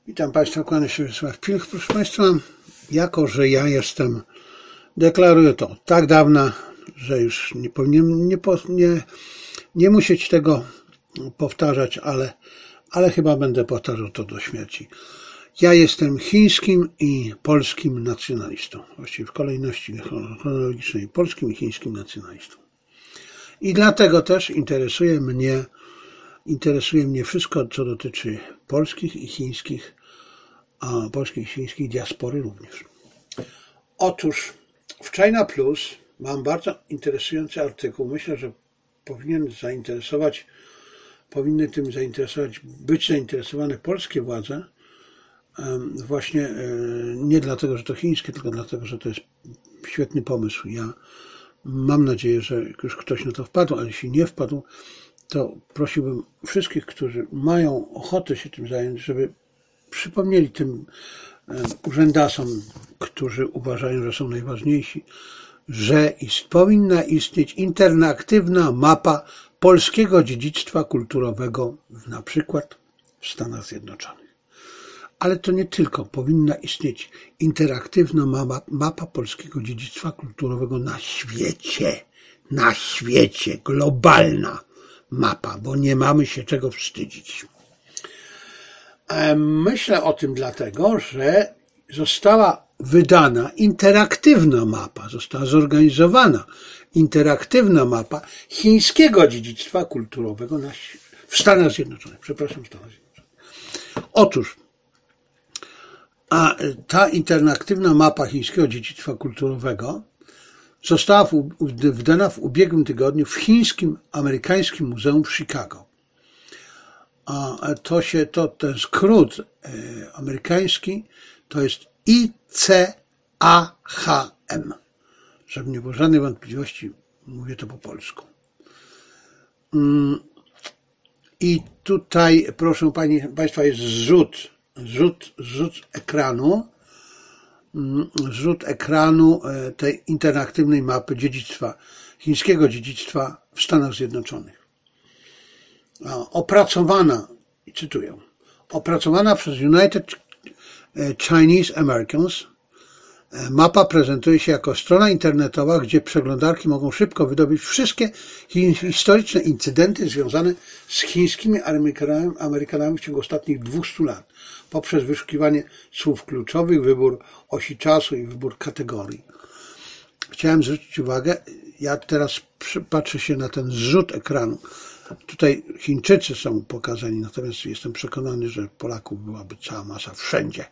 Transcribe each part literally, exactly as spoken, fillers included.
Witam Państwa, kłaniam się Wiesław Pilch. Proszę Państwa, jako że ja jestem, deklaruję to od tak dawna, że już nie powinienem, nie, nie, nie musieć tego powtarzać, ale, ale chyba będę powtarzał to do śmierci. Ja jestem chińskim i polskim nacjonalistą, właściwie w kolejności chronologicznej polskim i chińskim nacjonalistą. I dlatego też interesuje mnie Interesuje mnie wszystko, co dotyczy polskich i chińskich, a polskiej i chińskiej diaspory również. Otóż w China Plus mam bardzo interesujący artykuł. Myślę, że powinien zainteresować, powinny tym zainteresować, być zainteresowane polskie władze. Właśnie nie dlatego, że to chińskie, tylko dlatego, że to jest świetny pomysł. Ja mam nadzieję, że już ktoś na to wpadł, ale jeśli nie wpadł, to prosiłbym wszystkich, którzy mają ochotę się tym zająć, żeby przypomnieli tym urzędasom, którzy uważają, że są najważniejsi, że ist, powinna istnieć interaktywna mapa polskiego dziedzictwa kulturowego, na przykład w Stanach Zjednoczonych. Ale to nie tylko. Powinna istnieć interaktywna mapa, mapa polskiego dziedzictwa kulturowego na świecie. Na świecie. Globalna mapa, bo nie mamy się czego wstydzić. Myślę o tym dlatego, że została wydana interaktywna mapa, została zorganizowana interaktywna mapa chińskiego dziedzictwa kulturowego na, w Stanach Zjednoczonych. Przepraszam, w Stanach Zjednoczonych. Otóż, a ta interaktywna mapa chińskiego dziedzictwa kulturowego została wydana w ubiegłym tygodniu w chińskim amerykańskim muzeum w Chicago. A to się, to ten skrót amerykański to jest I C A H M. Żeby nie było żadnej wątpliwości, mówię to po polsku. I tutaj, proszę Państwa, jest zrzut, zrzut, zrzut ekranu. zrzut ekranu tej interaktywnej mapy dziedzictwa, chińskiego dziedzictwa w Stanach Zjednoczonych. Opracowana, cytuję, opracowana przez United Chinese Americans, mapa prezentuje się jako strona internetowa, gdzie przeglądarki mogą szybko wydobyć wszystkie historyczne incydenty związane z chińskimi Amerykanami, Amerykanami w ciągu ostatnich dwustu lat, poprzez wyszukiwanie słów kluczowych, wybór osi czasu i wybór kategorii. Chciałem zwrócić uwagę, ja teraz patrzę się na ten zrzut ekranu. Tutaj Chińczycy są pokazani, natomiast jestem przekonany, że Polaków byłaby cała masa wszędzie.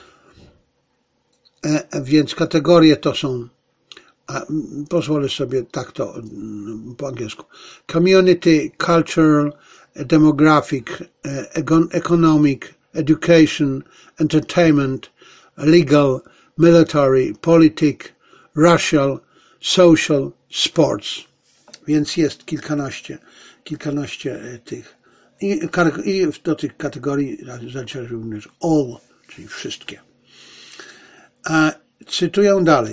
E, więc kategorie to są, a, pozwolę sobie tak to po angielsku, community, cultural, demographic, economic, education, entertainment, legal, military, politic, racial, social, sports. Więc jest kilkanaście, kilkanaście tych. I, i do tych kategorii zalicza również all, czyli wszystkie. A cytuję dalej.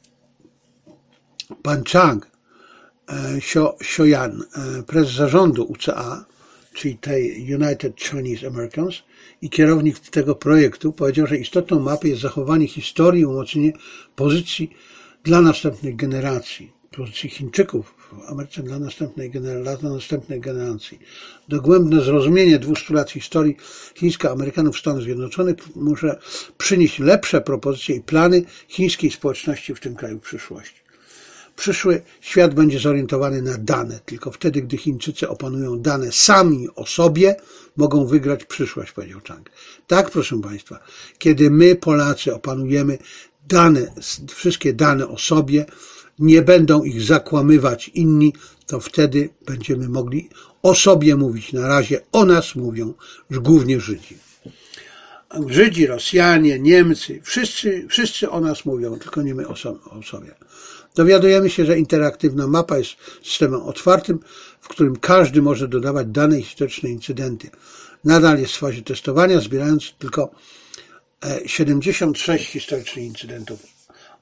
Pan Chang Xiaoyan, prezes zarządu U C A, czyli tej United Chinese Americans i kierownik tego projektu, powiedział, że istotną mapy jest zachowanie historii i umocnienie pozycji dla następnych generacji, pozycji Chińczyków w Ameryce dla następnej generacji, dla następnej generacji. Dogłębne zrozumienie dwustu lat historii chińsko-Amerykanów w Stanach Zjednoczonych może przynieść lepsze propozycje i plany chińskiej społeczności w tym kraju w przyszłości. Przyszły świat będzie zorientowany na dane. Tylko wtedy, gdy Chińczycy opanują dane sami o sobie, mogą wygrać przyszłość, powiedział Chang. Tak, proszę Państwa, kiedy my, Polacy, opanujemy dane, wszystkie dane o sobie, nie będą ich zakłamywać inni, to wtedy będziemy mogli o sobie mówić. Na razie o nas mówią głównie Żydzi. Żydzi, Rosjanie, Niemcy, wszyscy, wszyscy o nas mówią, tylko nie my o sobie. Dowiadujemy się, że interaktywna mapa jest systemem otwartym, w którym każdy może dodawać dane i historyczne incydenty. Nadal jest w fazie testowania, zbierając tylko siedemdziesiąt sześć historycznych incydentów.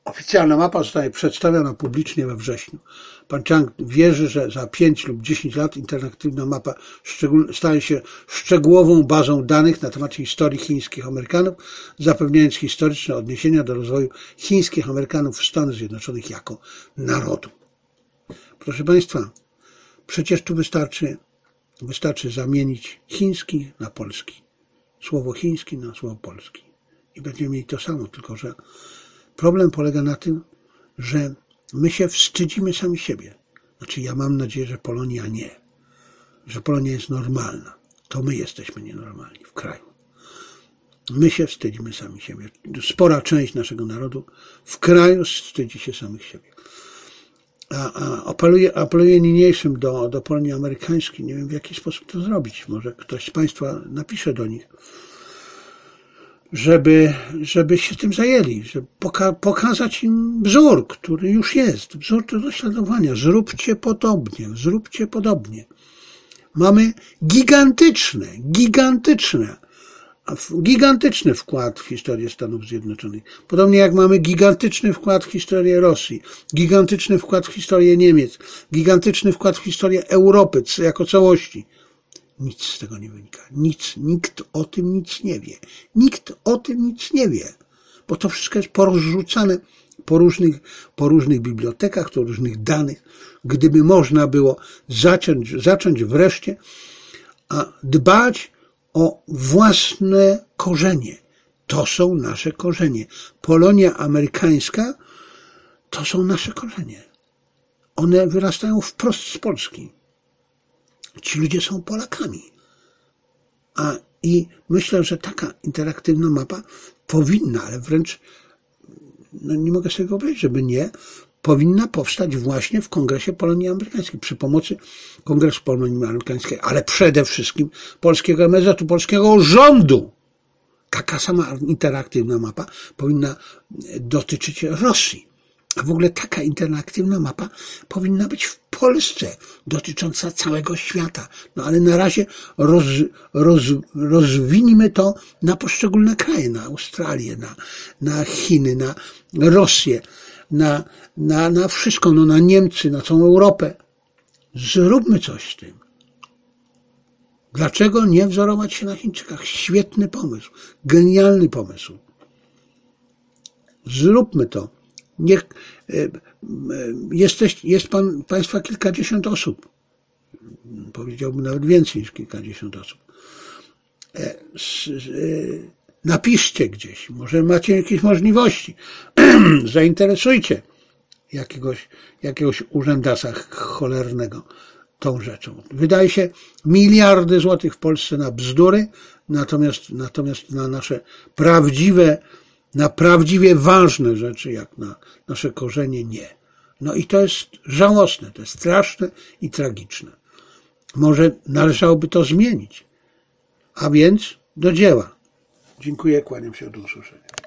Oficjalna mapa zostanie przedstawiona publicznie we wrześniu. Pan Chang wierzy, że za pięć lub dziesięć lat interaktywna mapa stanie się szczegółową bazą danych na temat historii chińskich Amerykanów, zapewniając historyczne odniesienia do rozwoju chińskich Amerykanów w Stanach Zjednoczonych jako narodu. Proszę Państwa, przecież tu wystarczy, wystarczy zamienić chiński na polski. Słowo chiński na słowo polski. I będziemy mieli to samo, tylko że problem polega na tym, że my się wstydzimy sami siebie. Znaczy ja mam nadzieję, że Polonia nie. Że Polonia jest normalna. To my jesteśmy nienormalni w kraju. My się wstydzimy sami siebie. Spora część naszego narodu w kraju wstydzi się samych siebie. A, a apeluję, apeluję niniejszym do, do Polonii amerykańskiej. Nie wiem, w jaki sposób to zrobić. Może ktoś z Państwa napisze do nich, żeby, żeby się tym zajęli, żeby poka- pokazać im wzór, który już jest, wzór do naśladowania. Zróbcie podobnie, zróbcie podobnie. Mamy gigantyczne, gigantyczne, gigantyczny wkład w historię Stanów Zjednoczonych. Podobnie jak mamy gigantyczny wkład w historię Rosji, gigantyczny wkład w historię Niemiec, gigantyczny wkład w historię Europy jako całości. Nic z tego nie wynika. Nic. Nikt o tym nic nie wie. Nikt o tym nic nie wie. Bo to wszystko jest porozrzucane po różnych, po różnych bibliotekach, po różnych danych. Gdyby można było zacząć, zacząć wreszcie a dbać o własne korzenie. To są nasze korzenie. Polonia amerykańska to są nasze korzenie. One wyrastają wprost z Polski. Ci ludzie są Polakami. A i myślę, że taka interaktywna mapa powinna, ale wręcz no nie mogę sobie wyobrazić, żeby nie, powinna powstać właśnie w Kongresie Polonii Amerykańskiej, przy pomocy Kongresu Polonii Amerykańskiej, ale przede wszystkim polskiego M S Z u, polskiego rządu. Taka sama interaktywna mapa powinna dotyczyć Rosji. A w ogóle taka interaktywna mapa powinna być w Polsce, dotycząca całego świata. No ale na razie roz, roz, rozwinijmy to na poszczególne kraje, na Australię, na, na Chiny, na Rosję, na, na, na wszystko, no na Niemcy, na całą Europę. Zróbmy coś z tym. Dlaczego nie wzorować się na Chińczykach? Świetny pomysł, genialny pomysł. Zróbmy to. Niech, jesteś, jest pan, Państwa kilkadziesiąt osób, powiedziałbym nawet więcej niż kilkadziesiąt osób. Napiszcie gdzieś, może macie jakieś możliwości, zainteresujcie jakiegoś, jakiegoś urzędasa cholernego tą rzeczą. Wydaje się miliardy złotych w Polsce na bzdury, natomiast, natomiast na nasze prawdziwe na prawdziwie ważne rzeczy, jak na nasze korzenie, nie. No i to jest żałosne, to jest straszne i tragiczne. Może należałoby to zmienić. A więc do dzieła. Dziękuję, kłaniam się, do usłyszenia.